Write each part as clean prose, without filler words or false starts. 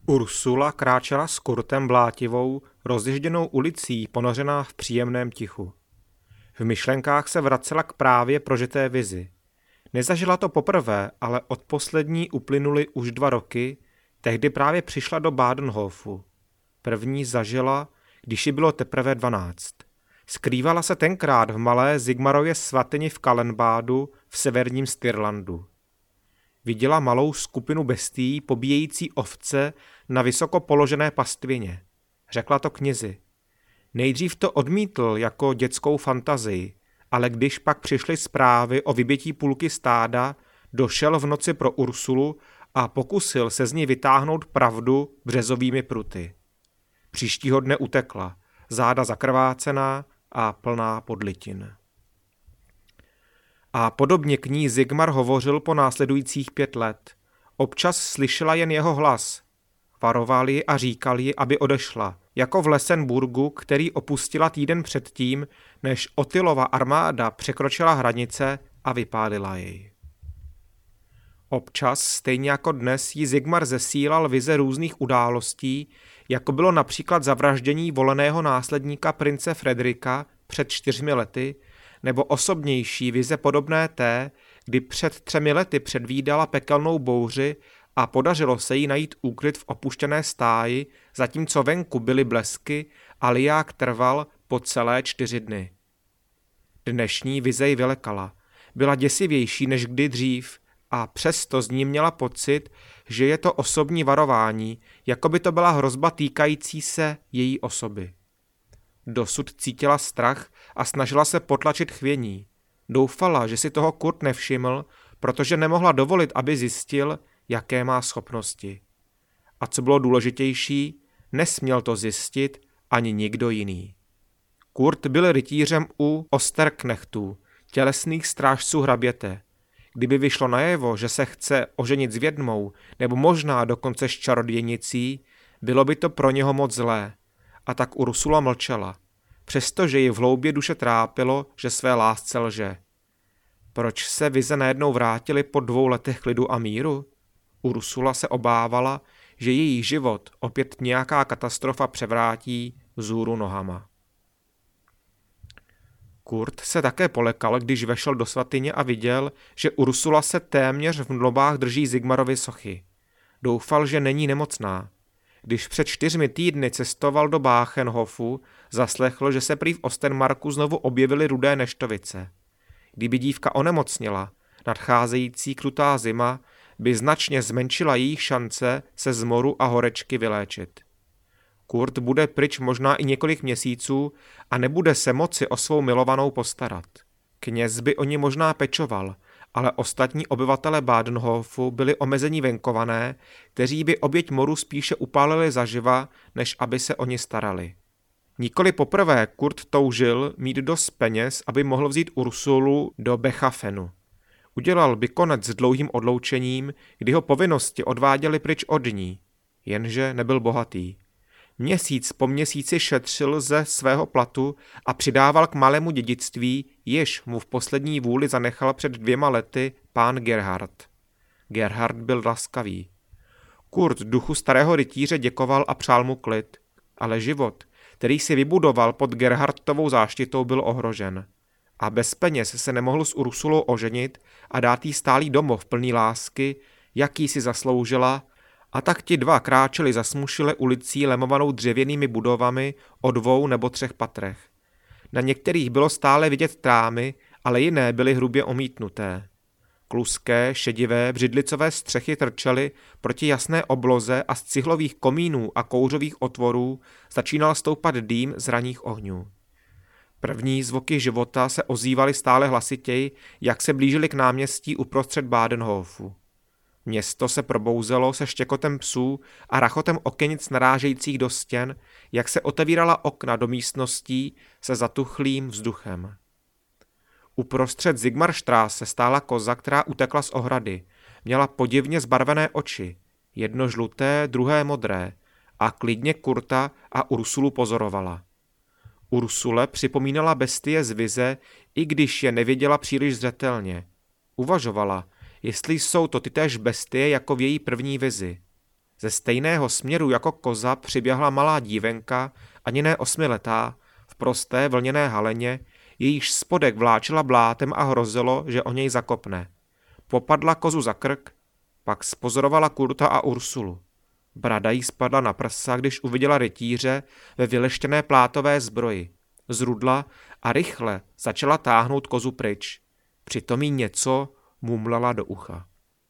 Ursula kráčela s Kurtem blátivou, rozježděnou ulicí ponořená v příjemném tichu. V myšlenkách se vracela k právě prožité vizi. Nezažila to poprvé, ale od poslední uplynuly už 2 roky, tehdy právě přišla do Badenhofu. První zažila, když jí bylo teprve 12. Skrývala se tenkrát v malé Sigmarově svatyni v Kallenbadu v severním Styrlandu. Viděla malou skupinu bestií pobíjející ovce na vysoko položené pastvině. Řekla to knězi. Nejdřív to odmítl jako dětskou fantazii, ale když pak přišly zprávy o vybití půlky stáda, došel v noci pro Ursulu a pokusil se z ní vytáhnout pravdu březovými pruty. Příštího dne utekla, záda zakrvácená a plná podlitin. A podobně k ní Sigmar hovořil po následujících 5 let. Občas slyšela jen jeho hlas. Varoval ji a říkal jí, aby odešla, jako v Lesenburgu, který opustila týden předtím, než Ottilova armáda překročila hranice a vypálila jej. Občas, stejně jako dnes, jí Sigmar zesílal vize různých událostí, jako bylo například zavraždění voleného následníka prince Frederika před 4 lety, nebo osobnější vize podobné té, kdy před 3 lety předvídala pekelnou bouři a podařilo se jí najít úkryt v opuštěné stáji, zatímco venku byly blesky a liják trval po celé 4 dny. Dnešní vize ji vylekala. Byla děsivější než kdy dřív a přesto z ní měla pocit, že je to osobní varování, jako by to byla hrozba týkající se její osoby. Dosud cítila strach a snažila se potlačit chvění. Doufala, že si toho Kurt nevšiml, protože nemohla dovolit, aby zjistil, jaké má schopnosti. A co bylo důležitější, nesměl to zjistit ani nikdo jiný. Kurt byl rytířem u Osterknechtů, tělesných strážců hraběte. Kdyby vyšlo najevo, že se chce oženit s vědmou, nebo možná dokonce s čarodějnicí, bylo by to pro něho moc zlé. A tak Ursula mlčela, přestože ji v hloubě duše trápilo, že své lásce lže. Proč se vize najednou vrátily po 2 letech klidu a míru? Ursula se obávala, že její život opět nějaká katastrofa převrátí vzhůru nohama. Kurt se také polekal, když vešel do svatyně a viděl, že Ursula se téměř v nobách drží Sigmarovy sochy. Doufal, že není nemocná. Když před 4 týdny cestoval do Bachenhofu, zaslechl, že se prý v Ostenmarku znovu objevily rudé neštovice. Kdyby dívka onemocněla, nadcházející krutá zima by značně zmenšila jejich šance se z moru a horečky vyléčit. Kurt bude pryč možná i několik měsíců a nebude se moci o svou milovanou postarat. Kněz by o ní možná pečoval, ale ostatní obyvatele Badenhofu byli omezení venkované, kteří by oběť moru spíše upálili zaživa, než aby se o ně starali. Nikoli poprvé Kurt toužil mít dost peněz, aby mohl vzít Ursulu do Bechafenu. Udělal by konec s dlouhým odloučením, kdy ho povinnosti odváděly pryč od ní, jenže nebyl bohatý. Měsíc po měsíci šetřil ze svého platu a přidával k malému dědictví, jež mu v poslední vůli zanechal před 2 lety pán Gerhard. Gerhard byl laskavý. Kurt duchu starého rytíře děkoval a přál mu klid, ale život, který si vybudoval pod Gerhardtovou záštitou, byl ohrožen. A bez peněz se nemohl s Ursulou oženit a dát jí stálý domov plný lásky, jaký si zasloužila, a tak ti 2 kráčeli zasmušile ulicí lemovanou dřevěnými budovami o 2 nebo 3 patrech. Na některých bylo stále vidět trámy, ale jiné byly hrubě omítnuté. Kluské, šedivé, břidlicové střechy trčely proti jasné obloze a z cihlových komínů a kouřových otvorů začínal stoupat dým z raných ohňů. První zvuky života se ozývaly stále hlasitěji, jak se blížili k náměstí uprostřed Badenhofu. Město se probouzelo se štěkotem psů a rachotem okenic narážejících do stěn, jak se otevírala okna do místností se zatuchlým vzduchem. Uprostřed Sigmarstraße stála koza, která utekla z ohrady. Měla podivně zbarvené oči, jedno žluté, druhé modré, a klidně Kurta a Ursulu pozorovala. Ursule připomínala bestie z vize, i když je neviděla příliš zřetelně. Uvažovala, jestli jsou to tytéž bestie jako v její první vizi. Ze stejného směru jako koza přiběhla malá dívenka, ani ne 8letá, v prosté vlněné haleně, jejíž spodek vláčela blátem a hrozilo, že o něj zakopne. Popadla kozu za krk, pak spozorovala Kurta a Ursulu. Brada jí spadla na prsa, když uviděla rytíře ve vyleštěné plátové zbroji. Zrudla a rychle začala táhnout kozu pryč. Přitom jí něco mumlala do ucha.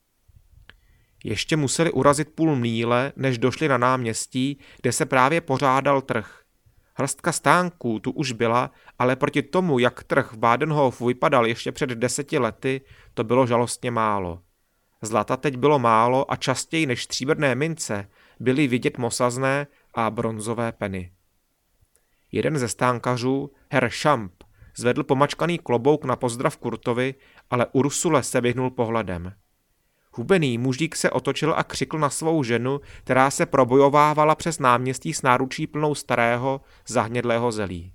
Ještě museli urazit půl míle, než došli na náměstí, kde se právě pořádal trh. Hrstka stánků tu už byla, ale proti tomu, jak trh v Badenhofu vypadal ještě před 10 lety, to bylo žalostně málo. Zlata teď bylo málo a častěji než stříbrné mince byly vidět mosazné a bronzové peny. Jeden ze stánkařů, Herr Schamp, zvedl pomačkaný klobouk na pozdrav Kurtovi, ale Ursule se vyhnul pohledem. Hubený mužík se otočil a křikl na svou ženu, která se probojovávala přes náměstí s náručí plnou starého, zahnědlého zelí.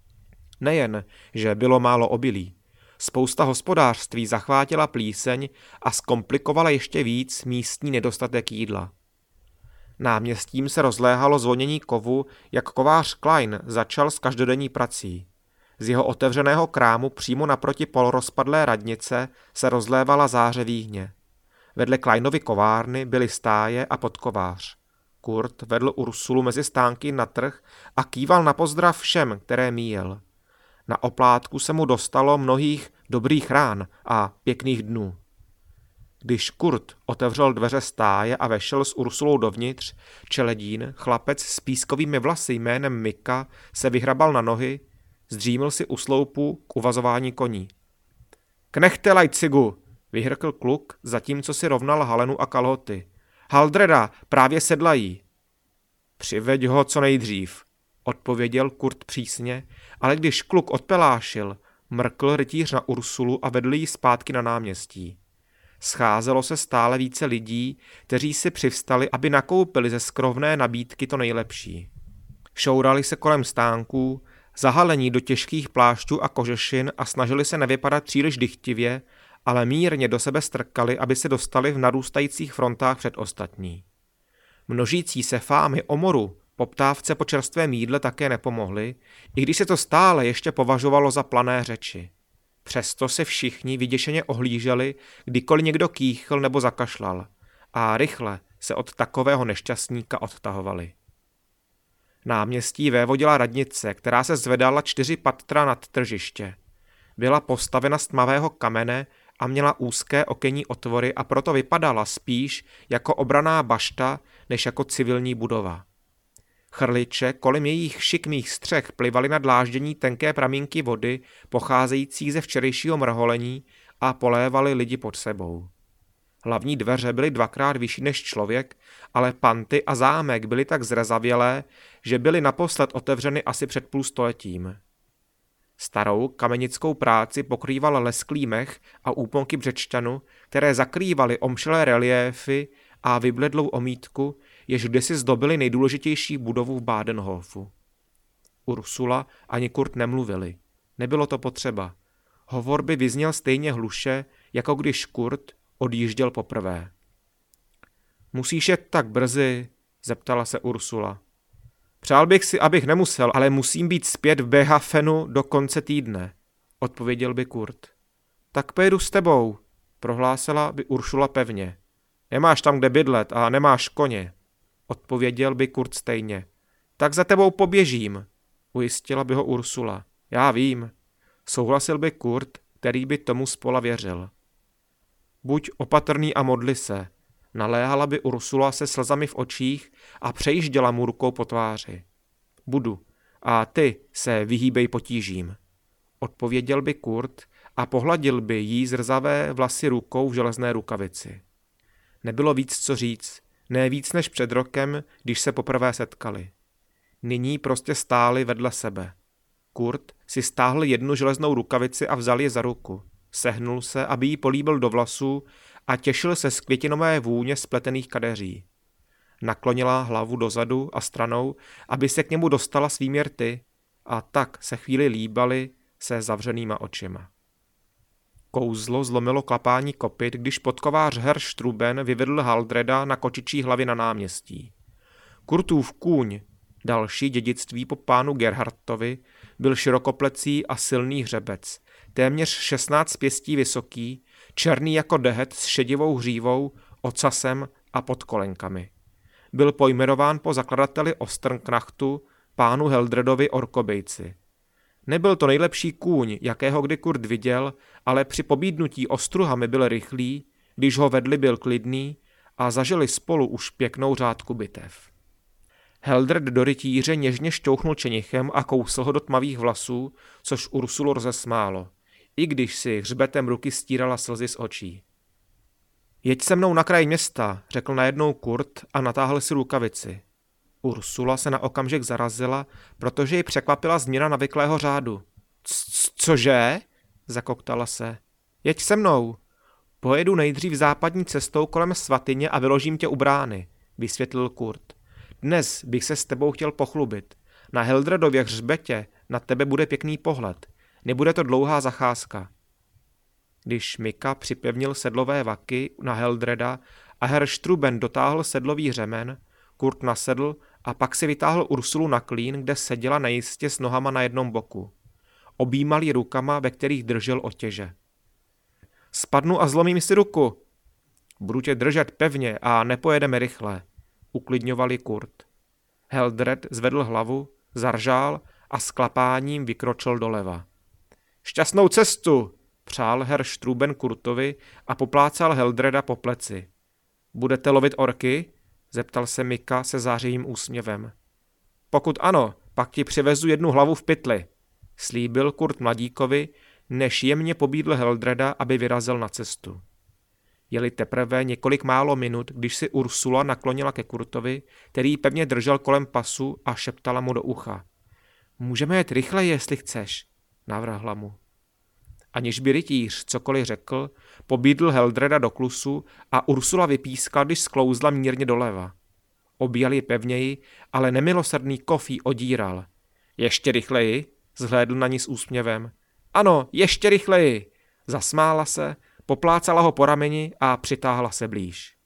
Nejen, že bylo málo obilí, spousta hospodářství zachvátila plíseň a zkomplikovala ještě víc místní nedostatek jídla. Náměstím se rozléhalo zvonění kovu, jak kovář Klein začal s každodenní prací. Z jeho otevřeného krámu přímo naproti polorozpadlé radnice se rozlévala záře víhně. Vedle Kleinovy kovárny byly stáje a podkovář. Kurt vedl Ursulu mezi stánky na trh a kýval na pozdrav všem, které míjel. Na oplátku se mu dostalo mnohých dobrých rán a pěkných dnů. Když Kurt otevřel dveře stáje a vešel s Ursulou dovnitř, čeledín, chlapec s pískovými vlasy jménem Mika, se vyhrabal na nohy, zdřímil si u sloupu k uvazování koní. Knechte Leipzigu, vyhrkl kluk, zatímco si rovnal halenu a kalhoty. Haldreda, právě sedlají. Přiveď ho co nejdřív, odpověděl Kurt přísně, ale když kluk odpelášil, mrkl rytíř na Ursulu a vedl ji zpátky na náměstí. Scházelo se stále více lidí, kteří si přivstali, aby nakoupili ze skrovné nabídky to nejlepší. Šourali se kolem stánků, zahalení do těžkých plášťů a kožešin a snažili se nevypadat příliš dychtivě, ale mírně do sebe strkali, aby se dostali v narůstajících frontách před ostatní. Množící se fámy o moru, poptávce po čerstvém jídle také nepomohly, i když se to stále ještě považovalo za plané řeči. Přesto se všichni vyděšeně ohlíželi, kdykoliv někdo kýchl nebo zakašlal, a rychle se od takového nešťastníka odtahovali. Náměstí vévodila radnice, která se zvedala 4 patra nad tržiště. Byla postavena z tmavého kamene a měla úzké okenní otvory a proto vypadala spíš jako obranná bašta, než jako civilní budova. Chrliče kolem jejich šikmých střech plivaly na dláždění tenké pramínky vody, pocházející ze včerejšího mrholení, a polévaly lidi pod sebou. Hlavní dveře byly 2krát vyšší než člověk, ale panty a zámek byly tak zrezavělé, že byly naposled otevřeny asi před půl stoletím. Starou kamenickou práci pokrýval lesklý mech a úponky břečťanu, které zakrývaly omšelé reliéfy a vybledlou omítku, jež kdysi zdobily nejdůležitější budovu v Badenhofu. Ursula ani Kurt nemluvili. Nebylo to potřeba. Hovor by vyzněl stejně hluše, jako když Kurt odjížděl poprvé. Musíš jet tak brzy? Zeptala se Ursula. Přál bych si, abych nemusel, ale musím být zpět v Behafenu do konce týdne, odpověděl by Kurt. Tak pojedu s tebou, prohlásila by Ursula pevně. Nemáš tam kde bydlet a nemáš koně, odpověděl by Kurt stejně. Tak za tebou poběžím, ujistila by ho Ursula. Já vím, souhlasil by Kurt, který by tomu spola věřil. Buď opatrný a modli se, naléhala by Ursula se slzami v očích a přejížděla mu rukou po tváři. Budu, a ty se vyhýbej potížím, odpověděl by Kurt a pohladil by jí zrzavé vlasy rukou v železné rukavici. Nebylo víc co říct, ne víc než před rokem, když se poprvé setkali. Nyní prostě stáli vedle sebe. Kurt si stáhl jednu železnou rukavici a vzal ji za ruku. Sehnul se, aby jí políbil do vlasů a těšil se z květinové vůně spletených kadeří. Naklonila hlavu dozadu a stranou, aby se k němu dostala svými rty, a tak se chvíli líbali se zavřenýma očima. Kouzlo zlomilo klapání kopyt, když podkovář Herr Struben vyvedl Haldreda na kočičí hlavě na náměstí. Kurtův kůň, další dědictví po pánu Gerhardtovi, byl širokoplecí a silný hřebec, téměř 16 pěstí vysoký, černý jako dehet s šedivou hřívou, ocasem a podkolenkami. Byl pojmenován po zakladateli Osternknachtu, pánu Heldredovi Orkobejci. Nebyl to nejlepší kůň, jakého kdy Kurt viděl, ale při pobídnutí ostruhami byl rychlý, když ho vedli, byl klidný a zažili spolu už pěknou řádku bitev. Heldred do rytíře něžně šťouchnul čenichem a kousl ho do tmavých vlasů, což Ursulu rozesmálo, i když si hřbetem ruky stírala slzy z očí. Jeď se mnou na kraj města, řekl najednou Kurt a natáhl si rukavici. Ursula se na okamžik zarazila, protože ji překvapila změna navyklého řádu. Cože? Zakoktala se. Jeď se mnou. Pojedu nejdřív západní cestou kolem svatyně a vyložím tě u brány, vysvětlil Kurt. Dnes bych se s tebou chtěl pochlubit. Na Heldredově hřbetě na tebe bude pěkný pohled. Nebude to dlouhá zacházka. Když Mika připevnil sedlové vaky na Heldreda a Herr Struben dotáhl sedlový řemen, Kurt nasedl a pak si vytáhl Ursulu na klín, kde seděla nejistě s nohama na jednom boku. Objímal ji rukama, ve kterých držel otěže. Spadnu a zlomím si ruku. Budu tě držet pevně a nepojedeme rychle, uklidňovali Kurt. Heldred zvedl hlavu, zaržál a s klapáním vykročil doleva. Šťastnou cestu, přál Herr Struben Kurtovi a poplácal Heldreda po pleci. Budete lovit orky? Zeptal se Mika se zářivým úsměvem. Pokud ano, pak ti přivezu jednu hlavu v pytli, slíbil Kurt mladíkovi, než jemně pobídl Heldreda, aby vyrazil na cestu. Jeli teprve několik málo minut, když si Ursula naklonila ke Kurtovi, který pevně držel kolem pasu a šeptala mu do ucha. Můžeme jet rychleji, jestli chceš, navrhla mu. Aniž by rytíř cokoliv řekl, pobídl Heldreda do klusu a Ursula vypískla, když sklouzla mírně doleva. Objal ji pevněji, ale nemilosrdný kov jí odíral. Ještě rychleji, zhlédl na ní s úsměvem. Ano, ještě rychleji, zasmála se, poplácala ho po rameni a přitáhla se blíž.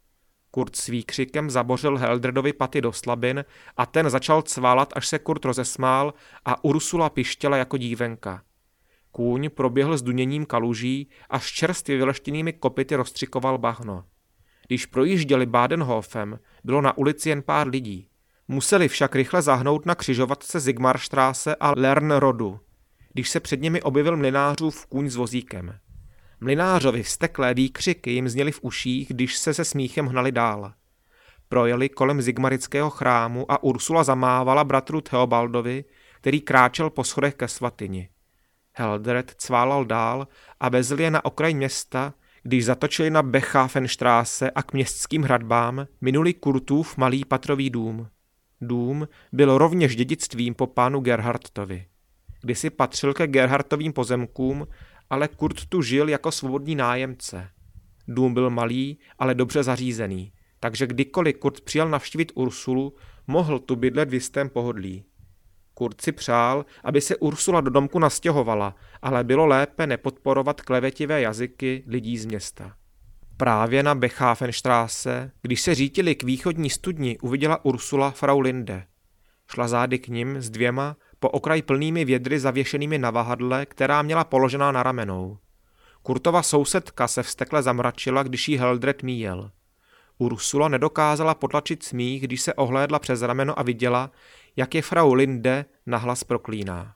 Kurt s výkřikem zabořil Heldredovi paty do slabin a ten začal cválat, až se Kurt rozesmál a Ursula pištěla jako dívenka. Kůň proběhl s duněním kaluží a s čerstvě vyleštěnými kopyty rozstřikoval bahno. Když projížděli Badenhofem, bylo na ulici jen pár lidí. Museli však rychle zahnout na křižovatce Sigmarstraße a Lernrodu, když se před nimi objevil mlynářův kůň s vozíkem. Mlynářovi vzteklé výkřiky jim zněly v uších, když se smíchem hnali dál. Projeli kolem Sigmarického chrámu a Ursula zamávala bratru Theobaldovi, který kráčel po schodech ke svatyni. Heldred cválal dál a vezl je na okraj města, když zatočili na Bechhafenstraße a k městským hradbám, minuli Kurtův malý patrový dům. Dům byl rovněž dědictvím po pánu Gerhardtovi. Kdysi patřil ke Gerhardtovým pozemkům, ale Kurt tu žil jako svobodný nájemce. Dům byl malý, ale dobře zařízený, takže kdykoliv Kurt přijel navštívit Ursulu, mohl tu bydlet v jistém pohodlí. Kurt si přál, aby se Ursula do domku nastěhovala, ale bylo lépe nepodporovat klevetivé jazyky lidí z města. Právě na Bechhafenstraße, když se řítili k východní studni, uviděla Ursula Frau Linde. Šla zády k nim s dvěma, po okraj plnými vědry zavěšenými na vahadle, která měla položená na ramenou. Kurtova sousedka se vztekle zamračila, když jí Heldred míjel. Ursula nedokázala potlačit smích, když se ohlédla přes rameno a viděla, jak je Frau Linde nahlas proklíná.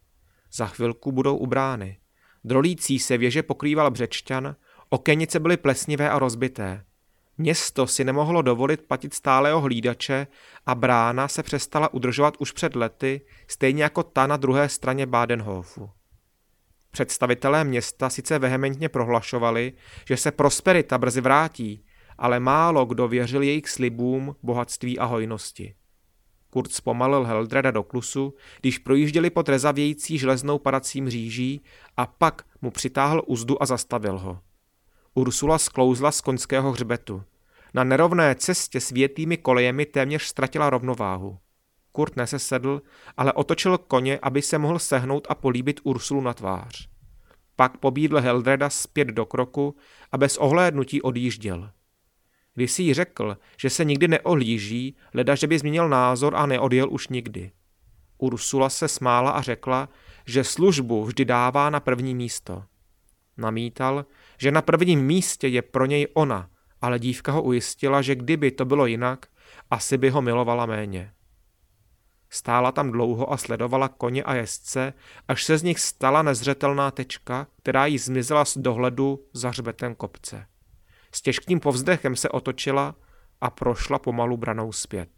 Za chvilku budou u brány. Drolící se věže pokrýval břečťan, okenice byly plesnivé a rozbité. Město si nemohlo dovolit platit stálého hlídače a brána se přestala udržovat už před lety, stejně jako ta na druhé straně Badenhofu. Představitelé města sice vehementně prohlašovali, že se prosperita brzy vrátí, ale málo kdo věřil jejich slibům, bohatství a hojnosti. Kurt zpomalil Heldreda do klusu, když projížděli pod rezavějící železnou padací mříží a pak mu přitáhl uzdu a zastavil ho. Ursula sklouzla z koňského hřbetu. Na nerovné cestě s větými kolejemi téměř ztratila rovnováhu. Kurt nesesedl, ale otočil koně, aby se mohl sehnout a políbit Ursulu na tvář. Pak pobídl Heldreda zpět do kroku a bez ohlédnutí odjížděl. Když si jí řekl, že se nikdy neohlíží, leda, že by změnil názor a neodjel už nikdy. Ursula se smála a řekla, že službu vždy dává na první místo. Namítal, že na prvním místě je pro něj ona, ale dívka ho ujistila, že kdyby to bylo jinak, asi by ho milovala méně. Stála tam dlouho a sledovala koně a jezdce, až se z nich stala nezřetelná tečka, která jí zmizela z dohledu za hřbetem kopce. S těžkým povzdechem se otočila a prošla pomalu branou zpět.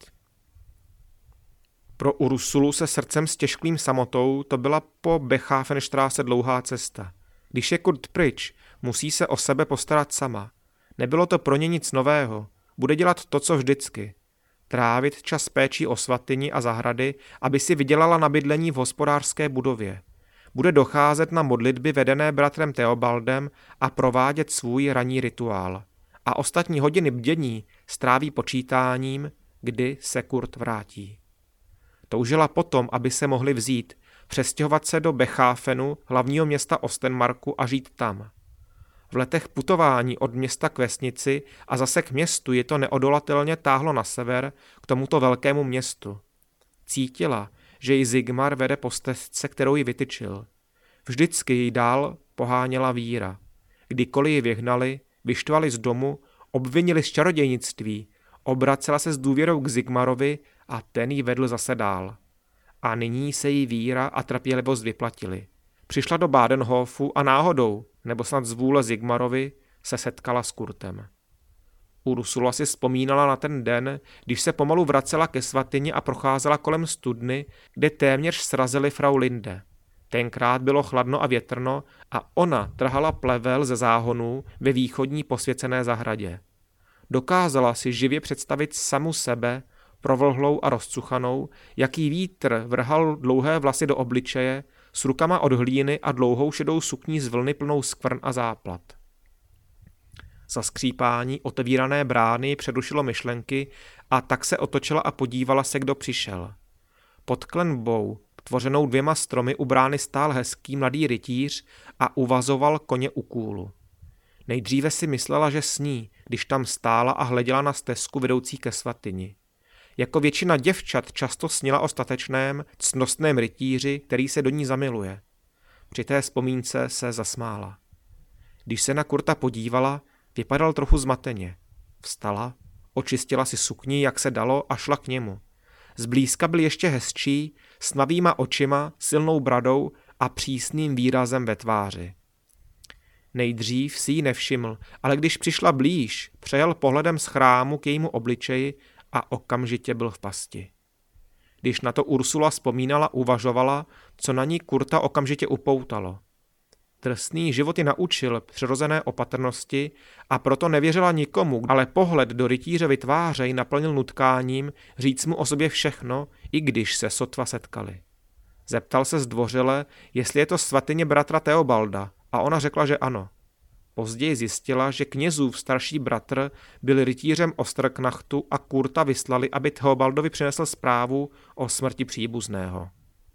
Pro Ursulu se srdcem s těžkým samotou to byla po Bechavenstraße dlouhá cesta. Když je Kurt pryč, musí se o sebe postarat sama. Nebylo to pro ně nic nového. Bude dělat to, co vždycky. Trávit čas péčí o svatyni a zahrady, aby si vydělala na bydlení v hospodářské budově. Bude docházet na modlitby vedené bratrem Theobaldem a provádět svůj ranní rituál. A ostatní hodiny bdění stráví počítáním, kdy se Kurt vrátí. Toužila potom, aby se mohli vzít, přestěhovat se do Bechafenu, hlavního města Ostenmarku a žít tam. V letech putování od města k vesnici a zase k městu je to neodolatelně táhlo na sever k tomuto velkému městu. Cítila, že ji Sigmar vede po stezce, kterou ji vytyčil. Vždycky ji dál poháněla víra. Kdykoliv ji vyhnali, vyštvali z domu, obvinili z čarodějnictví, obracela se s důvěrou k Sigmarovi a ten ji vedl zase dál. A nyní se jí víra a trpělivost vyplatily. Přišla do Badenhofu a náhodou, nebo snad z vůle Sigmarovi, se setkala s Kurtem. Ursula si vzpomínala na ten den, když se pomalu vracela ke svatyni a procházela kolem studny, kde téměř srazili frau Linde. Tenkrát bylo chladno a větrno a ona trhala plevel ze záhonů ve východní posvěcené zahradě. Dokázala si živě představit samu sebe, provlhlou a rozcuchanou, jaký vítr vrhal dlouhé vlasy do obličeje, s rukama od hlíny a dlouhou šedou sukní z vlny plnou skvrn a záplat. Za skřípání otevírané brány předušilo myšlenky a tak se otočila a podívala se, kdo přišel. Pod klenbou, tvořenou 2 stromy, u brány stál hezký mladý rytíř a uvazoval koně u kůlu. Nejdříve si myslela, že sní, když tam stála a hleděla na stezku vedoucí ke svatyni. Jako většina děvčat často snila o statečném, ctnostném rytíři, který se do ní zamiluje. Při té vzpomínce se zasmála. Když se na Kurta podívala, vypadal trochu zmateně. Vstala, očistila si sukni, jak se dalo, a šla k němu. Zblízka byl ještě hezčí, s tmavýma očima, silnou bradou a přísným výrazem ve tváři. Nejdřív si ji nevšiml, ale když přišla blíž, přejel pohledem z chrámu k jejímu obličeji a okamžitě byl v pasti. Když na to Ursula vzpomínala, uvažovala, co na ní Kurta okamžitě upoutalo. Drsný život ji naučil přirozené opatrnosti a proto nevěřila nikomu, ale pohled do rytířovy tváře ji naplnil nutkáním říct mu o sobě všechno, i když se sotva setkali. Zeptal se zdvořile, jestli je to svatyně bratra Theobalda, a ona řekla, že ano. Později zjistila, že knězův starší bratr byl rytířem Osterknachtu a Kurta vyslali, aby Theobaldovi přinesl zprávu o smrti příbuzného.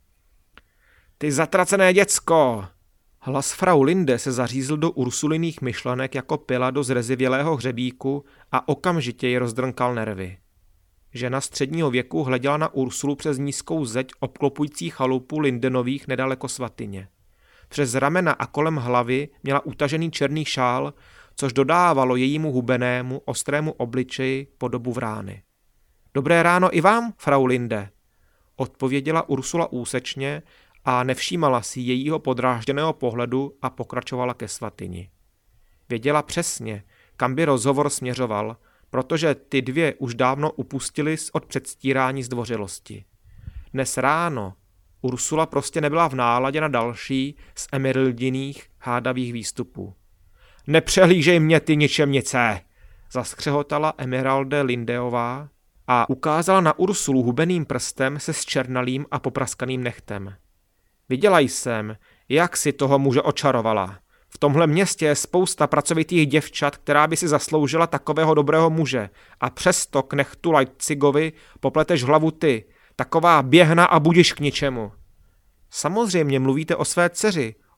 Ty zatracené děcko! Hlas frau Linde se zařízl do Ursuliných myšlenek jako pila do zrezivělého hřebíku a okamžitě ji rozdrnkal nervy. Žena středního věku hleděla na Ursulu přes nízkou zeď obklopující chalupu Lindenových nedaleko svatyně. Přes ramena a kolem hlavy měla utažený černý šál, což dodávalo jejímu hubenému, ostrému obličeji podobu vrány. Dobré ráno i vám, frau Linde, odpověděla Ursula úsečně a nevšímala si jejího podrážděného pohledu a pokračovala ke svatyni. Věděla přesně, kam by rozhovor směřoval, protože ty 2 už dávno upustili od předstírání zdvořilosti. Dnes ráno Ursula prostě nebyla v náladě na další z emerildiných hádavých výstupů. Nepřehlížej mě, ty ničemnice, zaskřehotala Emeralde Lindeová a ukázala na Ursulu hubeným prstem se zčernalým a popraskaným nechtem. Viděla jsem, jak si toho muže očarovala. V tomhle městě je spousta pracovitých děvčat, která by si zasloužila takového dobrého muže, a přesto knechtu Leipzigovi popleteš hlavu ty, taková běhna a budiš k ničemu. Samozřejmě mluvíte o své dceři,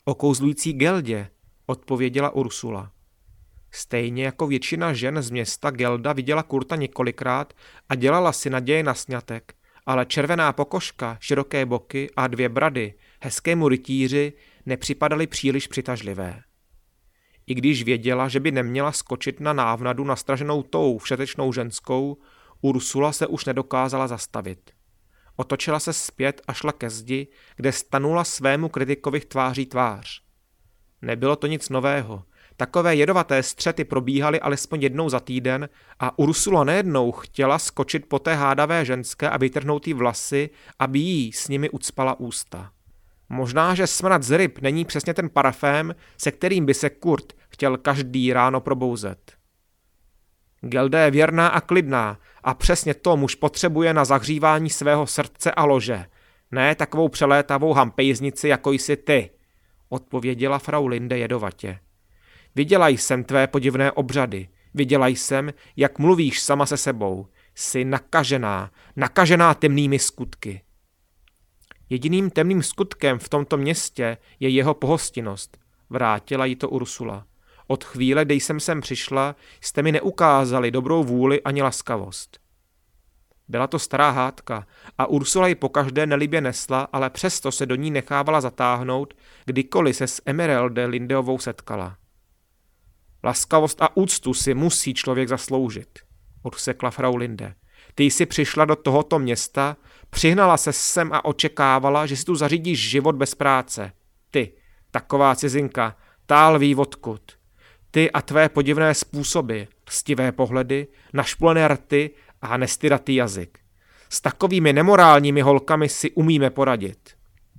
O kouzlující Geldě, odpověděla Ursula. Stejně jako většina žen z města Gelda viděla Kurta několikrát a dělala si naděje na sňatek, ale červená pokožka, široké boky a 2 brady hezkému rytíři nepřipadaly příliš přitažlivé. I když věděla, že by neměla skočit na návnadu nastraženou tou všetečnou ženskou, Ursula se už nedokázala zastavit. Otočila se zpět a šla ke zdi, kde stanula svému kritikovi tváří tvář. Nebylo to nic nového. Takové jedovaté střety probíhaly alespoň jednou za týden a Ursula nejednou chtěla skočit po té hádavé ženské a vytrhnout jí vlasy, aby jí s nimi ucpala ústa. Možná, že smrad z ryb není přesně ten parfém, se kterým by se Kurt chtěl každý ráno probouzet. Gelda je věrná a klidná a přesně to muž potřebuje na zahřívání svého srdce a lože. Ne takovou přelétavou hampejznici, jako jsi ty, odpověděla frau Linde jedovatě. Viděla jsem tvé podivné obřady, viděla jsem, jak mluvíš sama se sebou. Jsi nakažená temnými skutky. Jediným temným skutkem v tomto městě je jeho pohostinnost, vrátila jí to Ursula. Od chvíle, kdy jsem sem přišla, jste mi neukázali dobrou vůli ani laskavost. Byla to stará hádka a Ursula ji pokaždé nelibě nesla, ale přesto se do ní nechávala zatáhnout, kdykoliv se s Emeralde Lindeovou setkala. Laskavost a úctu si musí člověk zasloužit, odsekla frau Linde. Ty jsi přišla do tohoto města, přihnala se sem a očekávala, že si tu zařídíš život bez práce. Ty, taková cizinka, tál ví odkud. Ty a tvé podivné způsoby, lstivé pohledy, našpulené rty a nestydatý jazyk. S takovými nemorálními holkami si umíme poradit.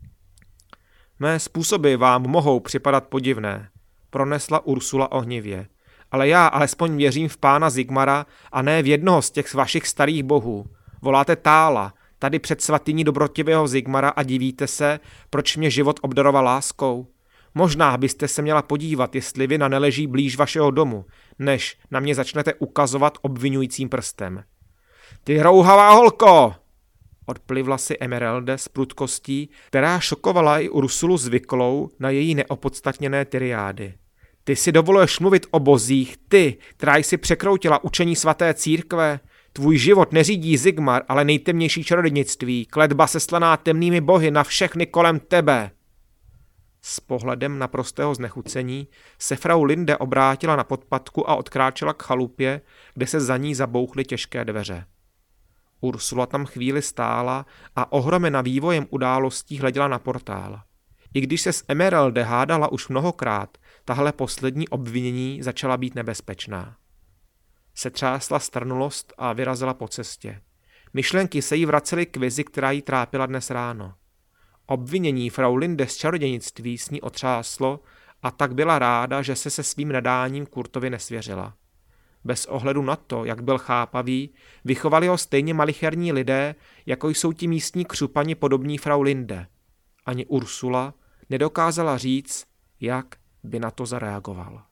Mé způsoby vám mohou připadat podivné, pronesla Ursula ohnivě. Ale já alespoň věřím v pána Zigmara a ne v jednoho z těch vašich starých bohů. Voláte Tála, tady před svatyní dobrotivého Zigmara a divíte se, proč mě život obdaroval láskou. Možná byste se měla podívat, jestli vina neleží blíž vašeho domu, než na mě začnete ukazovat obvinujícím prstem. Ty rouhavá holko! Odplivla si Emeralde s prudkostí, která šokovala i Ursulu zvyklou na její neopodstatněné tyriády. Ty si dovoluješ mluvit o bozích, ty, která jsi překroutila učení svaté církve. Tvůj život neřídí Zigmar, ale nejtemnější čarodějnictví, kletba seslaná temnými bohy na všechny kolem tebe. S pohledem naprostého znechucení se frau Linde obrátila na podpatku a odkráčela k chalupě, kde se za ní zabouchly těžké dveře. Ursula tam chvíli stála a ohromena vývojem událostí hleděla na portál. I když se s Emeralde hádala už mnohokrát, tahle poslední obvinění začala být nebezpečná. Setřásla strnulost a vyrazila po cestě. Myšlenky se jí vracely k vizi, která jí trápila dnes ráno. Obvinění frau Linde z čarodějnictví s ní otřáslo a tak byla ráda, že se svým nadáním Kurtovi nesvěřila. Bez ohledu na to, jak byl chápavý, vychovali ho stejně malicherní lidé, jako jsou ti místní křupani podobní frau Linde. Ani Ursula nedokázala říct, jak by na to zareagoval.